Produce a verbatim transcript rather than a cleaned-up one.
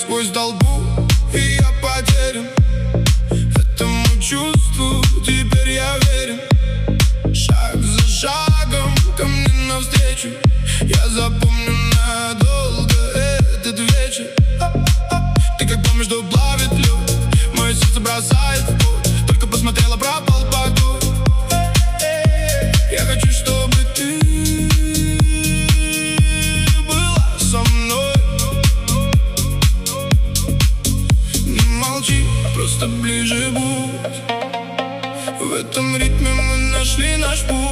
сквозь толпу, и я потерян этому чувству, теперь я верен. Шаг за шагом ко мне навстречу, я запомню надолго этот вечер. Ты как дом, между плавит лед, мое сердце бросает в пот. Только посмотрела, пропал покой. Я хочу, чтобы ты была со мной. Не молчи, просто ближе будь. В этом ритме мы нашли наш путь.